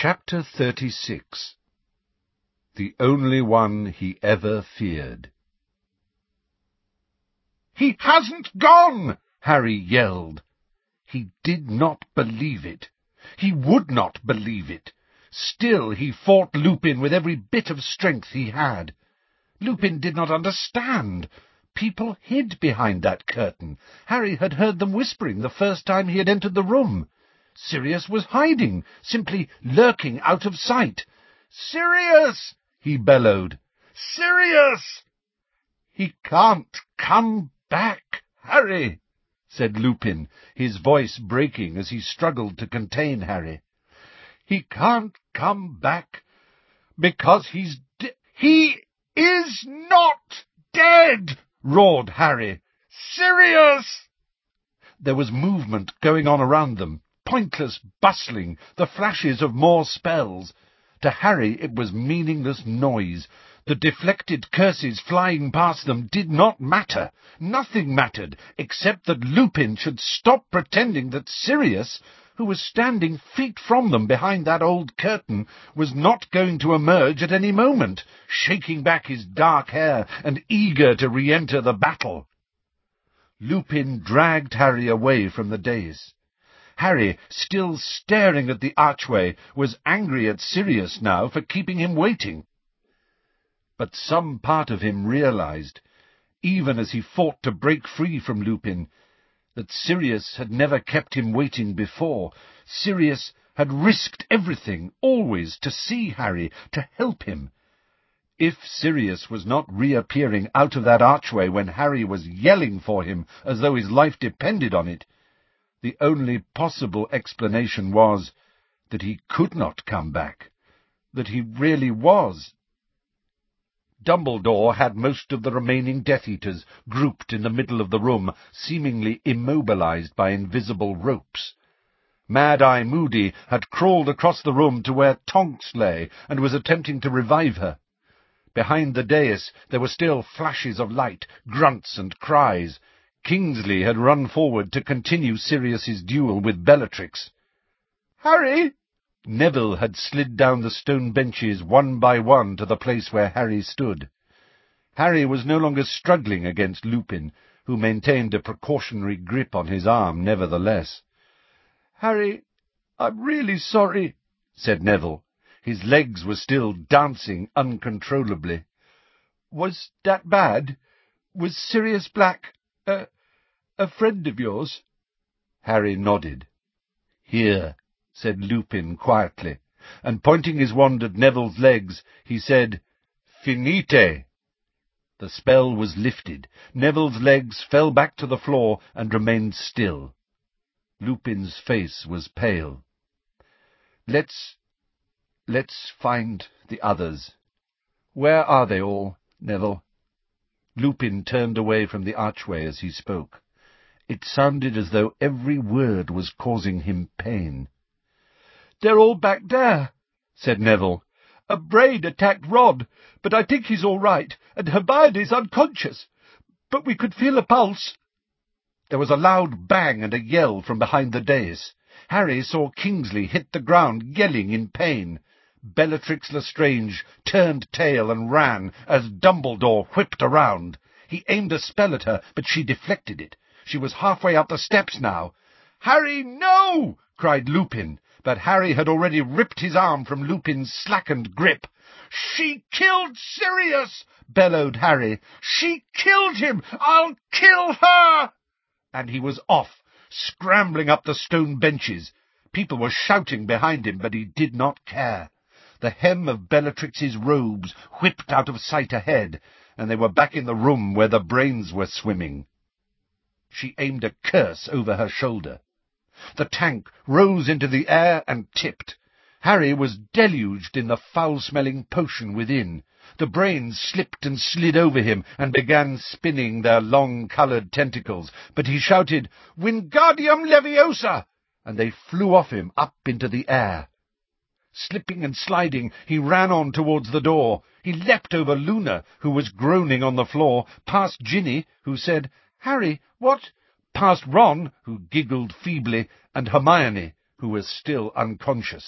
Chapter 36. The Only One He Ever Feared. "He hasn't gone!" Harry yelled. He did not believe it. He would not believe it. Still he fought Lupin with every bit of strength he had. Lupin did not understand. People hid behind that curtain. Harry had heard them whispering the first time he had entered the room. Sirius was hiding, simply lurking out of sight. "Sirius!" he bellowed. "Sirius!" "He can't come back, Harry," said Lupin, his voice breaking as he struggled to contain Harry. "He can't come back because he's He is not dead!" roared Harry. "Sirius!" There was movement going on around them. Pointless bustling, the flashes of more spells. To Harry it was meaningless noise. The deflected curses flying past them did not matter. Nothing mattered, except that Lupin should stop pretending that Sirius, who was standing feet from them behind that old curtain, was not going to emerge at any moment, shaking back his dark hair and eager to re-enter the battle. Lupin dragged Harry away from the dais. Harry, still staring at the archway, was angry at Sirius now for keeping him waiting. But some part of him realized, even as he fought to break free from Lupin, that Sirius had never kept him waiting before. Sirius had risked everything, always, to see Harry, to help him. If Sirius was not reappearing out of that archway when Harry was yelling for him as though his life depended on it, the only possible explanation was that he could not come back, that he really was. Dumbledore had most of the remaining Death Eaters grouped in the middle of the room, seemingly immobilized by invisible ropes. Mad-Eye Moody had crawled across the room to where Tonks lay and was attempting to revive her. Behind the dais there were still flashes of light, grunts and cries. Kingsley had run forward to continue Sirius's duel with Bellatrix. "Harry!" Neville had slid down the stone benches one by one to the place where Harry stood. Harry was no longer struggling against Lupin, who maintained a precautionary grip on his arm nevertheless. "Harry, I'm really sorry," said Neville. His legs were still dancing uncontrollably. "Was that bad? Was Sirius Black a friend of yours?" Harry nodded. "Here," said Lupin quietly, and pointing his wand at Neville's legs, he said, "Finite!" The spell was lifted. Neville's legs fell back to the floor and remained still. Lupin's face was pale. Let's find the others. Where are they all, Neville?" Lupin turned away from the archway as he spoke. It sounded as though every word was causing him pain. "They're all back there," said Neville. "A brain attacked Ron, but I think he's all right, and Hermione's unconscious. But we could feel a pulse." There was a loud bang and a yell from behind the dais. Harry saw Kingsley hit the ground, yelling in pain. Bellatrix Lestrange turned tail and ran as Dumbledore whipped around. He aimed a spell at her, but she deflected it. She was halfway up the steps now. "Harry, no!" cried Lupin, but Harry had already ripped his arm from Lupin's slackened grip. "She killed Sirius!" bellowed Harry. "She killed him! I'll kill her!" And he was off, scrambling up the stone benches. People were shouting behind him, but he did not care. The hem of Bellatrix's robes whipped out of sight ahead, and they were back in the room where the brains were swimming. She aimed a curse over her shoulder. The tank rose into the air and tipped. Harry was deluged in the foul-smelling potion within. The brains slipped and slid over him and began spinning their long-coloured tentacles, but he shouted, "Wingardium Leviosa!" and they flew off him up into the air. Slipping and sliding, he ran on towards the door. He leapt over Luna, who was groaning on the floor, past Ginny, who said, "Harry, what?" past Ron, who giggled feebly, and Hermione, who was still unconscious.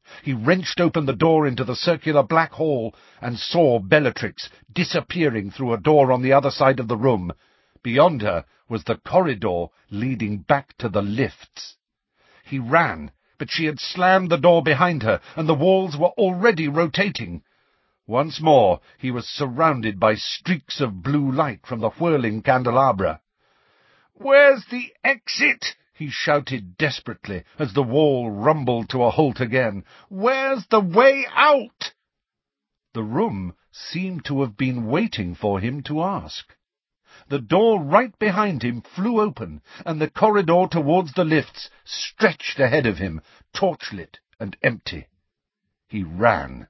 He wrenched open the door into the circular black hall and saw Bellatrix disappearing through a door on the other side of the room. Beyond her was the corridor leading back to the lifts. He ran, but she had slammed the door behind her, and the walls were already rotating. Once more he was surrounded by streaks of blue light from the whirling candelabra. "Where's the exit?" he shouted desperately as the wall rumbled to a halt again. "Where's the way out?" The room seemed to have been waiting for him to ask. The door right behind him flew open, and the corridor towards the lifts stretched ahead of him, torchlit and empty. He ran.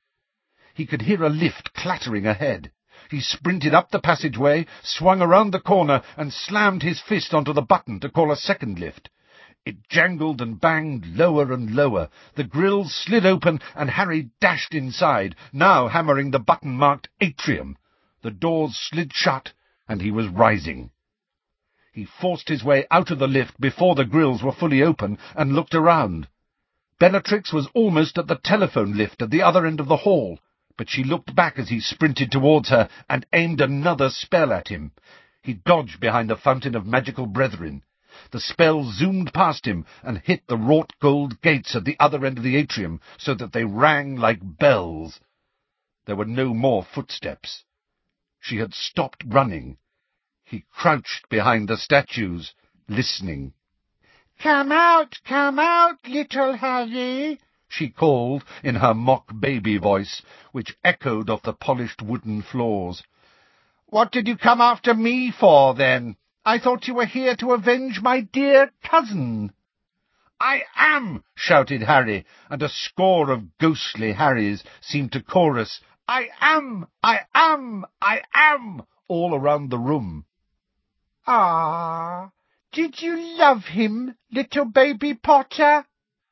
He could hear a lift clattering ahead. He sprinted up the passageway, swung around the corner, and slammed his fist onto the button to call a second lift. It jangled and banged lower and lower. The grills slid open, and Harry dashed inside, now hammering the button marked Atrium. The doors slid shut, and he was rising. He forced his way out of the lift before the grills were fully open, and looked around. Bellatrix was almost at the telephone lift at the other end of the hall, but she looked back as he sprinted towards her and aimed another spell at him. He dodged behind the Fountain of Magical Brethren. The spell zoomed past him and hit the wrought gold gates at the other end of the atrium, so that they rang like bells. There were no more footsteps. She had stopped running. He crouched behind the statues, listening. Come out, little Harry," she called in her mock baby voice, which echoed off the polished wooden floors. "What did you come after me for, then? I thought you were here to avenge my dear cousin." "I am!" shouted Harry, and a score of ghostly Harrys seemed to chorus, "I am! I am! I am!" all around the room. "Ah, did you love him, little baby Potter?"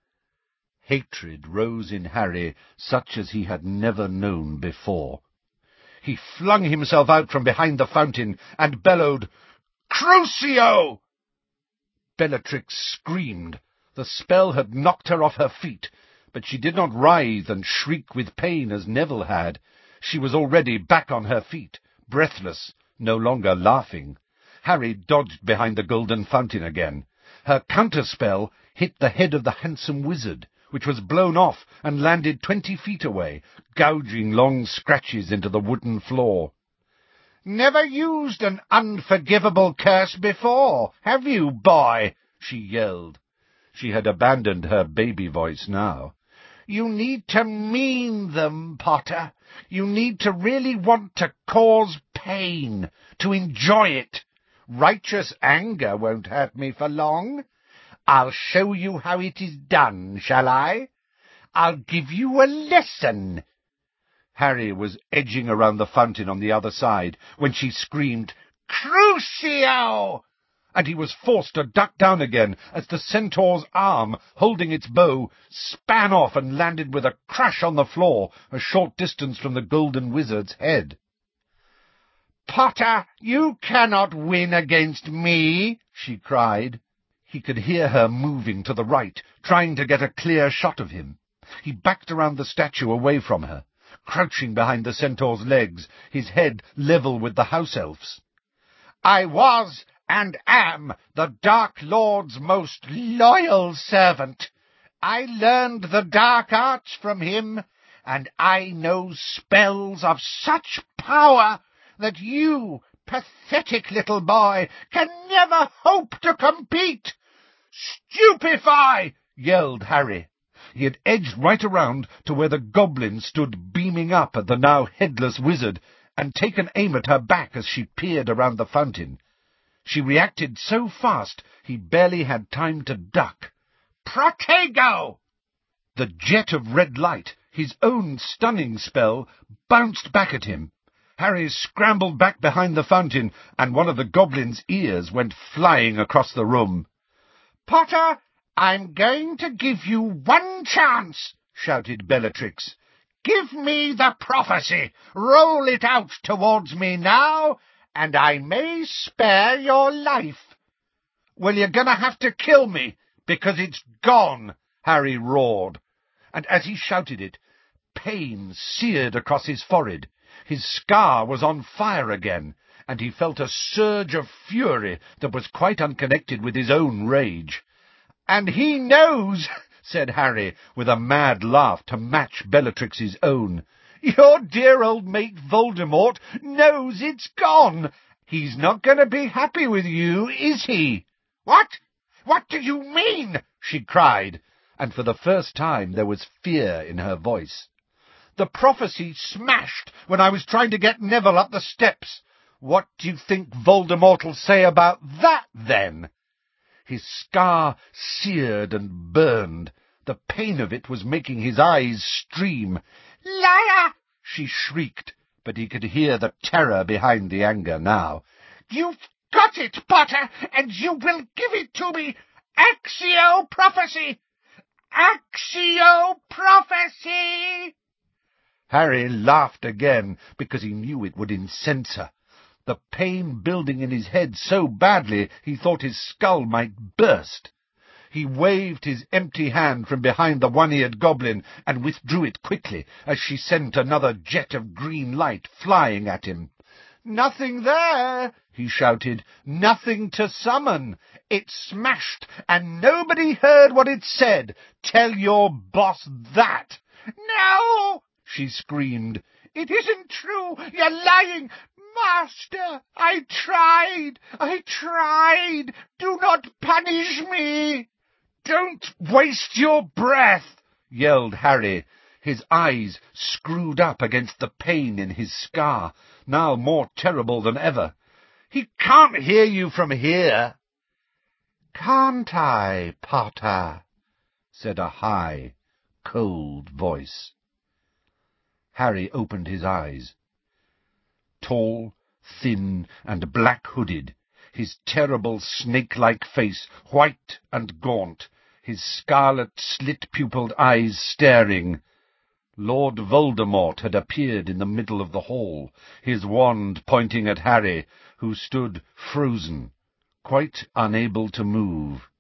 Hatred rose in Harry, such as he had never known before. He flung himself out from behind the fountain and bellowed, "Crucio!" Bellatrix screamed. The spell had knocked her off her feet, but she did not writhe and shriek with pain as Neville had. She was already back on her feet, breathless, no longer laughing. Harry dodged behind the golden fountain again. Her counterspell hit the head of the handsome wizard, which was blown off and landed 20 feet away, gouging long scratches into the wooden floor. "Never used an unforgivable curse before, have you, boy?" she yelled. She had abandoned her baby voice now. "You need to mean them, Potter. You need to really want to cause pain, to enjoy it. Righteous anger won't hurt me for long. I'll show you how it is done, shall I? I'll give you a lesson." Harry was edging around the fountain on the other side when she screamed, "Crucio!" and he was forced to duck down again as the centaur's arm, holding its bow, span off and landed with a crash on the floor a short distance from the golden wizard's head. "Potter, you cannot win against me," she cried. He could hear her moving to the right, trying to get a clear shot of him. He backed around the statue away from her, crouching behind the centaur's legs, his head level with the house elf's. "I was and am the Dark Lord's most loyal servant. I learned the dark arts from him, and I know spells of such power that you, pathetic little boy, can never hope to compete." "Stupefy!" yelled Harry. He had edged right around to where the goblin stood beaming up at the now headless wizard, and taken aim at her back as she peered around the fountain. She reacted so fast he barely had time to duck. "Protego!" The jet of red light, his own stunning spell, bounced back at him. Harry scrambled back behind the fountain, and one of the goblin's ears went flying across the room. "Potter, I'm going to give you one chance," shouted Bellatrix. "Give me the prophecy. Roll it out towards me now, and I may spare your life." "Well, you're going to have to kill me, because it's gone," Harry roared. and as he shouted it, pain seared across his forehead. His scar was on fire again, and he felt a surge of fury that was quite unconnected with his own rage. "And he knows," said Harry, with a mad laugh to match Bellatrix's own. "Your dear old mate Voldemort knows it's gone. He's not going to be happy with you, is he?" "What? What do you mean?" she cried, and for the first time there was fear in her voice. "The prophecy smashed when I was trying to get Neville up the steps. What do you think Voldemort'll say about that, then?" His scar seared and burned. The pain of it was making his eyes stream. "Liar!" she shrieked, but he could hear the terror behind the anger now. "You've got it, Potter, and you will give it to me! Accio prophecy! Accio prophecy!" Harry laughed again, because he knew it would incense her. The pain building in his head so badly he thought his skull might burst. He waved his empty hand from behind the one-eared goblin and withdrew it quickly as she sent another jet of green light flying at him. "Nothing there!" he shouted. "Nothing to summon! It smashed, and nobody heard what it said. Tell your boss that!" "No!" she screamed. "It isn't true! You're lying! Master, I tried! Do not punish me!" "Don't waste your breath!" yelled Harry, his eyes screwed up against the pain in his scar, now more terrible than ever. "He can't hear you from here." "Can't I, Potter?" said a high, cold voice. Harry opened his eyes. Tall, thin, and black-hooded, his terrible snake-like face white and gaunt, his scarlet slit-pupilled eyes staring, Lord Voldemort had appeared in the middle of the hall, his wand pointing at Harry, who stood frozen, quite unable to move.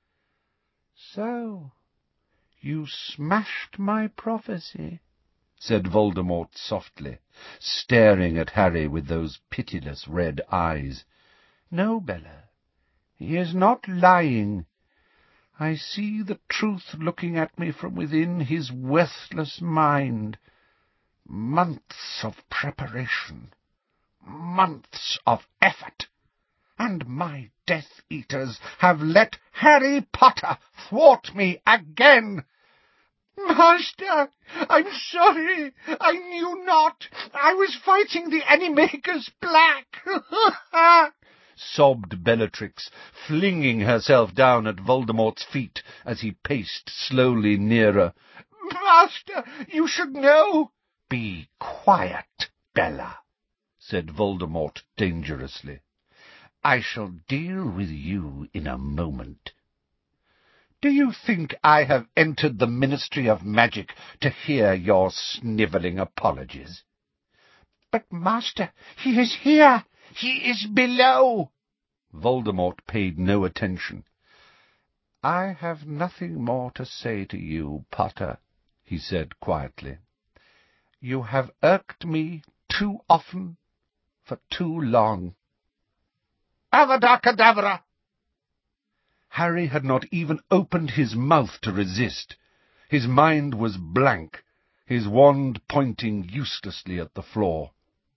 "So, you smashed my prophecy," said Voldemort softly, staring at Harry with those pitiless red eyes. "No, Bella, he is not lying. I see the truth looking at me from within his worthless mind. Months of preparation, months of effort, and my Death Eaters have let Harry Potter thwart me again. Master, I'm sorry. I knew not. I was fighting the Animagus Black," sobbed Bellatrix, flinging herself down at Voldemort's feet as he paced slowly nearer. "Master, you should know." "Be quiet, Bella," said Voldemort dangerously. "I shall deal with you in a moment. Do you think I have entered the Ministry of Magic to hear your snivelling apologies?" "But, Master, he is here! He is below!" Voldemort paid no attention. "I have nothing more to say to you, Potter," he said quietly. "You have irked me too often, for too long." "Avada Kedavra!" Harry had not even opened his mouth to resist. His mind was blank, his wand pointing uselessly at the floor.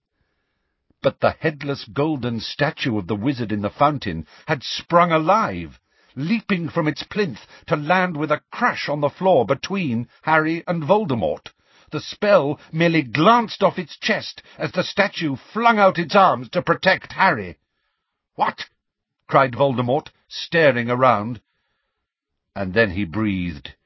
But the headless golden statue of the wizard in the fountain had sprung alive, leaping from its plinth to land with a crash on the floor between Harry and Voldemort. The spell merely glanced off its chest as the statue flung out its arms to protect Harry. "What?" cried Voldemort, staring around. And then he breathed,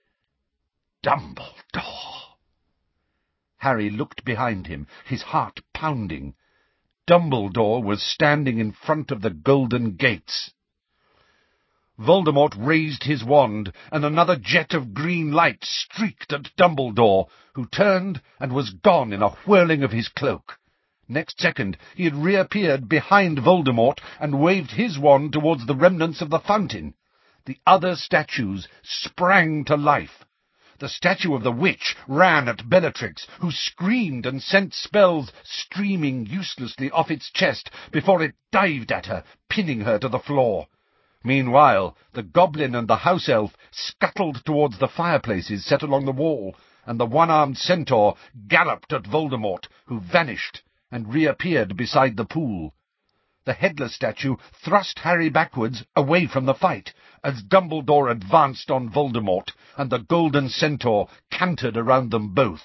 "Dumbledore!" Harry looked behind him, his heart pounding. Dumbledore was standing in front of the golden gates. Voldemort raised his wand, and another jet of green light streaked at Dumbledore, who turned and was gone in a whirling of his cloak. Next second he had reappeared behind Voldemort and waved his wand towards the remnants of the fountain. The other statues sprang to life. The statue of the witch ran at Bellatrix, who screamed and sent spells streaming uselessly off its chest before it dived at her, pinning her to the floor. Meanwhile, the goblin and the house elf scuttled towards the fireplaces set along the wall, and the one-armed centaur galloped at Voldemort, who vanished and reappeared beside the pool. The headless statue thrust Harry backwards, away from the fight, as Dumbledore advanced on Voldemort, and the golden centaur cantered around them both.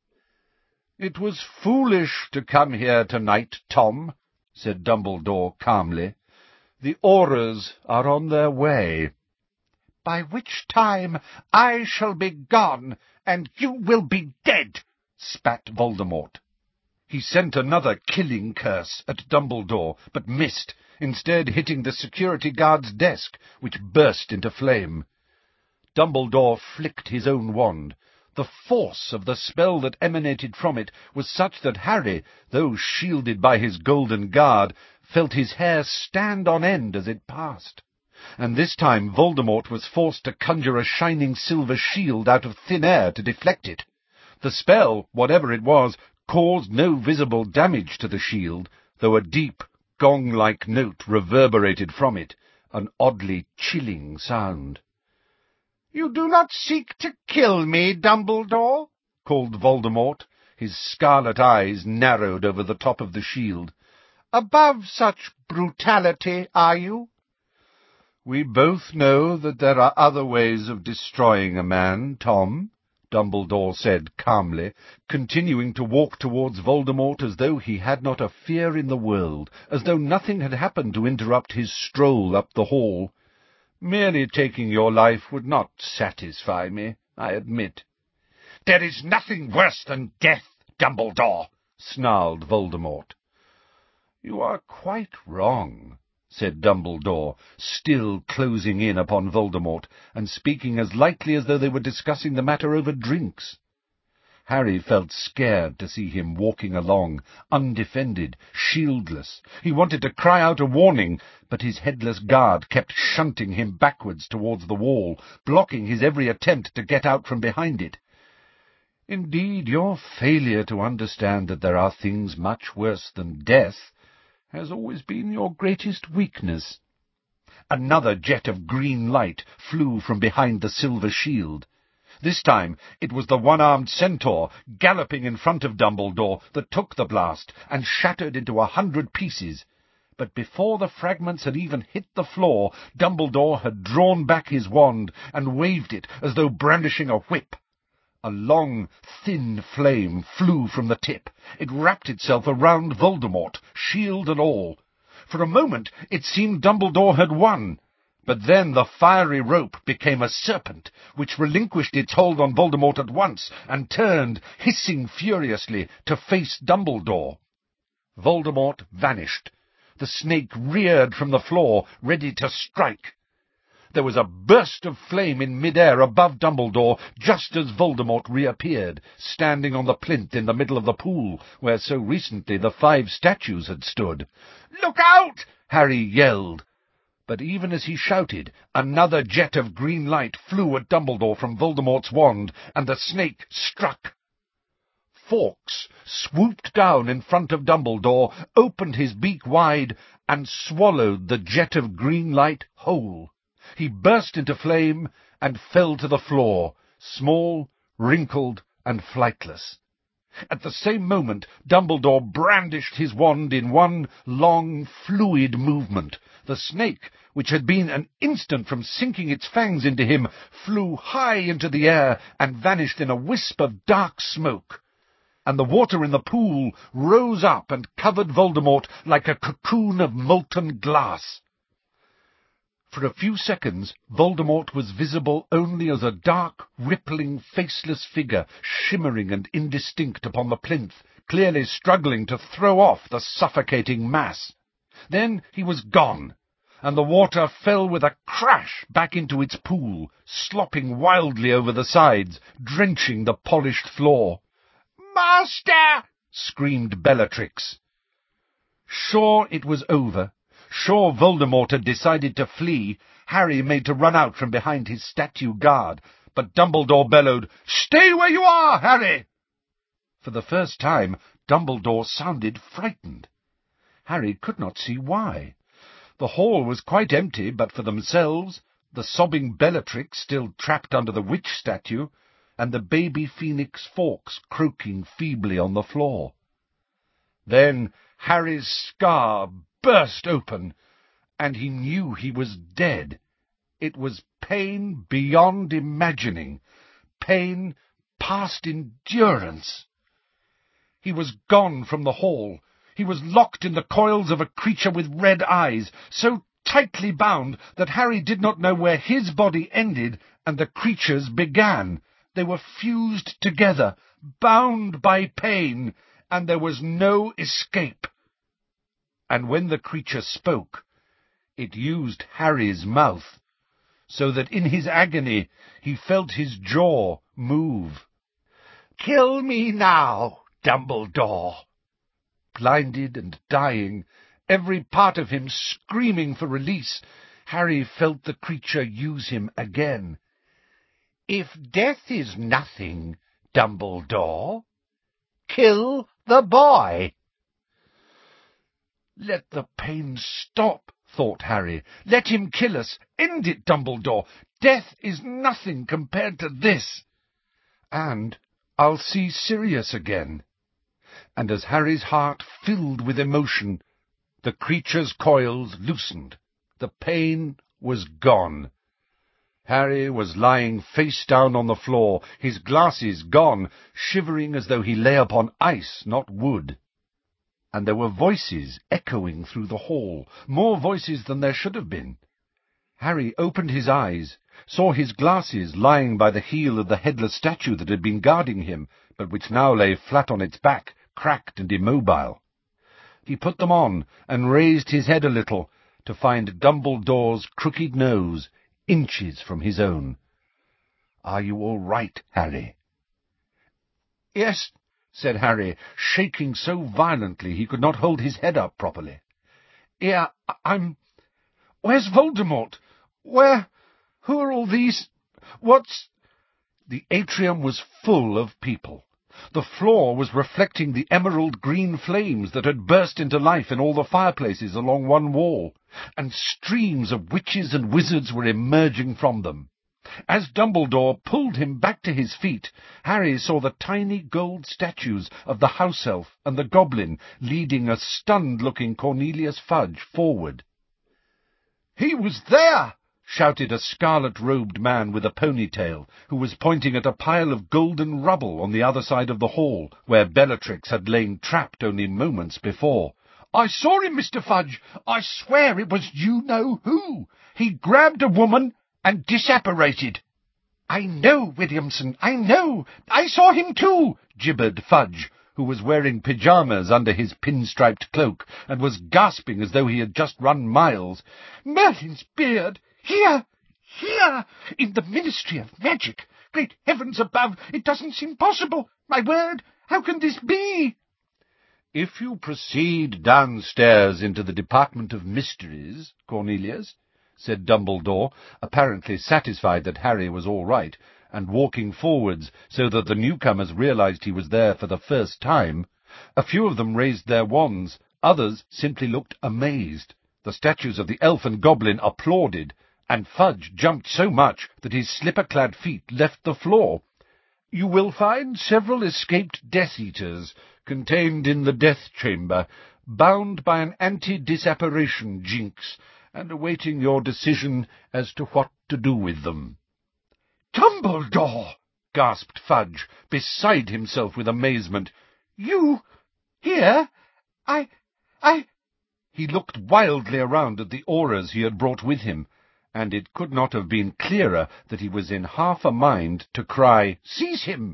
"It was foolish to come here tonight, Tom," said Dumbledore calmly. "The Aurors are on their way." "By which time I shall be gone, and you will be dead," spat Voldemort. He sent another killing curse at Dumbledore, but missed, instead hitting the security guard's desk, which burst into flame. Dumbledore flicked his own wand. The force of the spell that emanated from it was such that Harry, though shielded by his golden guard, felt his hair stand on end as it passed. And this time Voldemort was forced to conjure a shining silver shield out of thin air to deflect it. The spell, whatever it was, caused no visible damage to the shield, though a deep, gong-like note reverberated from it, an oddly chilling sound. "You do not seek to kill me, Dumbledore?" called Voldemort. His scarlet eyes narrowed over the top of the shield. "Above such brutality, are you?" "We both know that there are other ways of destroying a man, Tom," Dumbledore said calmly, continuing to walk towards Voldemort as though he had not a fear in the world, as though nothing had happened to interrupt his stroll up the hall. "Merely taking your life would not satisfy me, I admit." "There is nothing worse than death, Dumbledore," snarled Voldemort. "You are quite wrong," said Dumbledore, still closing in upon Voldemort, and speaking as lightly as though they were discussing the matter over drinks. Harry felt scared to see him walking along, undefended, shieldless. He wanted to cry out a warning, but his headless guard kept shunting him backwards towards the wall, blocking his every attempt to get out from behind it. "Indeed, your failure to understand that there are things much worse than death has always been your greatest weakness." Another jet of green light flew from behind the silver shield. This time it was the one-armed centaur galloping in front of Dumbledore that took the blast and shattered into 100 pieces. But before the fragments had even hit the floor, Dumbledore had drawn back his wand and waved it as though brandishing a whip. A long, thin flame flew from the tip. It wrapped itself around Voldemort, shield and all. For a moment it seemed Dumbledore had won, but then the fiery rope became a serpent, which relinquished its hold on Voldemort at once, and turned, hissing furiously, to face Dumbledore. Voldemort vanished. The snake reared from the floor, ready to strike. There was a burst of flame in mid-air above Dumbledore, just as Voldemort reappeared, standing on the plinth in the middle of the pool, where so recently the 5 statues had stood. "Look out!" Harry yelled. But even as he shouted, another jet of green light flew at Dumbledore from Voldemort's wand, and the snake struck. Fawkes swooped down in front of Dumbledore, opened his beak wide, and swallowed the jet of green light whole. He burst into flame and fell to the floor, small, wrinkled, and flightless. At the same moment, Dumbledore brandished his wand in one long, fluid movement. The snake, which had been an instant from sinking its fangs into him, flew high into the air and vanished in a wisp of dark smoke. And the water in the pool rose up and covered Voldemort like a cocoon of molten glass. For a few seconds, Voldemort was visible only as a dark, rippling, faceless figure, shimmering and indistinct upon the plinth, clearly struggling to throw off the suffocating mass. Then he was gone, and the water fell with a crash back into its pool, slopping wildly over the sides, drenching the polished floor. "Master!" screamed Bellatrix. Sure it was over. Sure Voldemort had decided to flee, Harry made to run out from behind his statue guard, but Dumbledore bellowed, "Stay where you are, Harry!" For the first time, Dumbledore sounded frightened. Harry could not see why. The hall was quite empty but for themselves, the sobbing Bellatrix still trapped under the witch statue, and the baby Phoenix Fawkes croaking feebly on the floor. Then Harry's scar burst open, and he knew he was dead. It was pain beyond imagining, pain past endurance. He was gone from the hall. He was locked in the coils of a creature with red eyes, so tightly bound that Harry did not know where his body ended and the creature's began. They were fused together, bound by pain, and there was no escape. And when the creature spoke, it used Harry's mouth, so that in his agony he felt his jaw move. "Kill me now, Dumbledore!" Blinded and dying, every part of him screaming for release, Harry felt the creature use him again. "If death is nothing, Dumbledore, kill the boy!" "Let the pain stop," thought Harry. "Let him kill us. End it, Dumbledore. Death is nothing compared to this. And I'll see Sirius again." And as Harry's heart filled with emotion, the creature's coils loosened. The pain was gone. Harry was lying face down on the floor, his glasses gone, shivering as though he lay upon ice, not wood. And there were voices echoing through the hall, more voices than there should have been. Harry opened his eyes, saw his glasses lying by the heel of the headless statue that had been guarding him, but which now lay flat on its back, cracked and immobile. He put them on and raised his head a little to find Dumbledore's crooked nose inches from his own. "Are you all right, Harry?" "Yes," said Harry, shaking so violently he could not hold his head up properly. "Yeah, Where's Voldemort? Who are all these? What's—" The atrium was full of people. The floor was reflecting the emerald-green flames that had burst into life in all the fireplaces along one wall, and streams of witches and wizards were emerging from them. As Dumbledore pulled him back to his feet, Harry saw the tiny gold statues of the house elf and the goblin leading a stunned-looking Cornelius Fudge forward. "He was there!" shouted a scarlet-robed man with a ponytail, who was pointing at a pile of golden rubble on the other side of the hall, where Bellatrix had lain trapped only moments before. "I saw him, Mr. Fudge. I swear it was you-know-who. He grabbed a woman and disapparated." "I know, Williamson, I know. I saw him too," gibbered Fudge, who was wearing pyjamas under his pinstriped cloak, and was gasping as though he had just run miles. "Merlin's beard! Here! Here! In the Ministry of Magic! Great heavens above! It doesn't seem possible! My word! How can this be?" "If you proceed downstairs into the Department of Mysteries, Cornelius," said Dumbledore, apparently satisfied that Harry was all right, and walking forwards so that the newcomers realized he was there for the first time. A few of them raised their wands, others simply looked amazed. The statues of the elf and goblin applauded, and Fudge jumped so much that his slipper-clad feet left the floor. "You will find several escaped Death Eaters contained in the Death Chamber, bound by an anti-disapparation jinx, and awaiting your decision as to what to do with them." "Dumbledore!" gasped Fudge, beside himself with amazement. "You here? I—" He looked wildly around at the auras he had brought with him, and it could not have been clearer that he was in half a mind to cry, "Seize him!"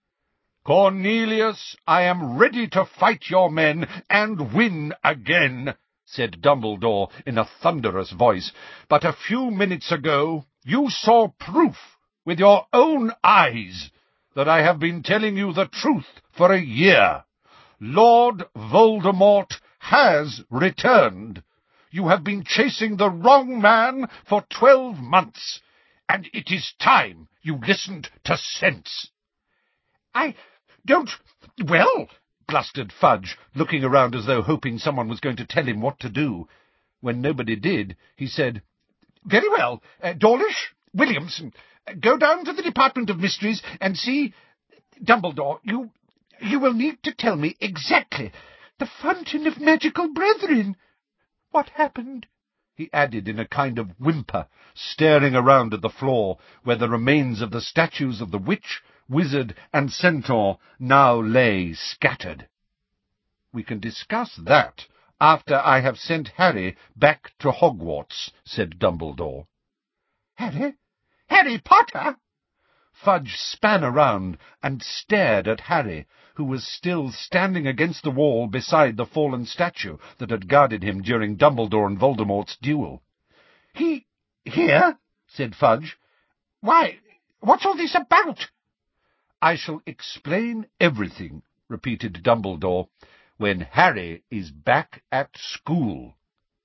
"Cornelius, I am ready to fight your men and win again," said Dumbledore in a thunderous voice. "But a few minutes ago you saw proof with your own eyes that I have been telling you the truth for a year. Lord Voldemort has returned. You have been chasing the wrong man for 12 months, and it is time you listened to sense." "I don't—" "Well," blustered Fudge, looking around as though hoping someone was going to tell him what to do. When nobody did, he said, "Very well. Dawlish, Williamson, go down to the Department of Mysteries and see— Dumbledore, you will need to tell me exactly. The Fountain of Magical Brethren. What happened?" he added in a kind of whimper, staring around at the floor, where the remains of the statues of the witch, wizard, and centaur now lay scattered. "We can discuss that after I have sent Harry back to Hogwarts," said Dumbledore. "Harry? Harry Potter?" Fudge span around and stared at Harry, who was still standing against the wall beside the fallen statue that had guarded him during Dumbledore and Voldemort's duel. "He here?" said Fudge. "Why, what's all this about?" "I shall explain everything," repeated Dumbledore, "when Harry is back at school."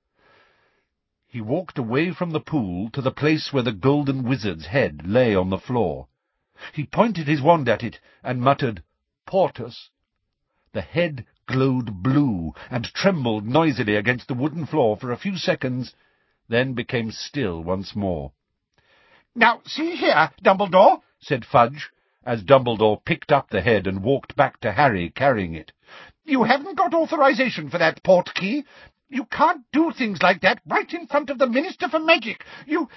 He walked away from the pool to the place where the Golden Wizard's head lay on the floor. He pointed his wand at it and muttered, "Portus." The head glowed blue and trembled noisily against the wooden floor for a few seconds, then became still once more. "Now, see here, Dumbledore," said Fudge, as Dumbledore picked up the head and walked back to Harry carrying it. "You haven't got authorization for that portkey. You can't do things like that right in front of the Minister for Magic. You—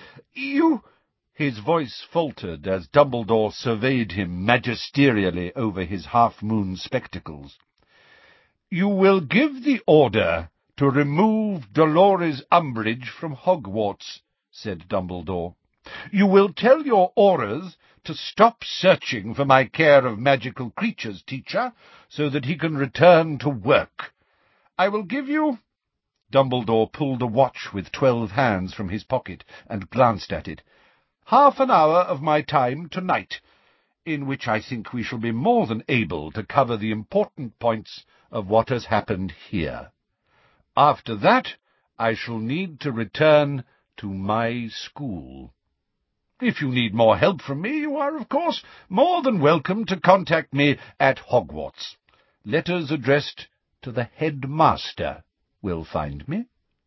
His voice faltered as Dumbledore surveyed him magisterially over his half-moon spectacles. "You will give the order to remove Dolores Umbridge from Hogwarts," said Dumbledore. "You will tell your Aurors to stop searching for my care of magical creatures, teacher, so that he can return to work. I will give you—" Dumbledore pulled a watch with 12 hands from his pocket and glanced at it. "Half an hour of my time tonight, in which I think we shall be more than able to cover the important points of what has happened here. After that, I shall need to return to my school. If you need more help from me, you are, of course, more than welcome to contact me at Hogwarts. Letters addressed to the headmaster will find me."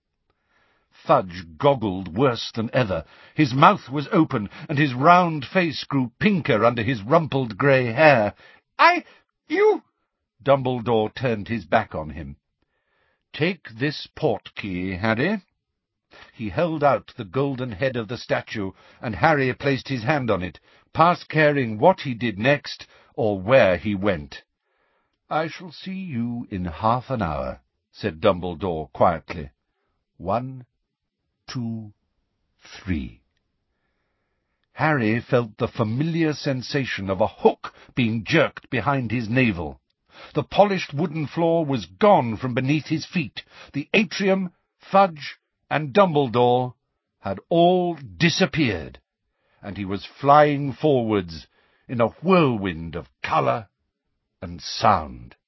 Fudge goggled worse than ever. His mouth was open, and his round face grew pinker under his rumpled grey hair. You— Dumbledore turned his back on him. "Take this portkey, Harry." He held out the golden head of the statue, and Harry placed his hand on it, past caring what he did next or where he went. "I shall see you in half an hour," said Dumbledore quietly. 1, 2, 3. Harry felt the familiar sensation of a hook being jerked behind his navel. The polished wooden floor was gone from beneath his feet. The atrium, Fudge, and Dumbledore had all disappeared, and he was flying forwards in a whirlwind of colour and sound.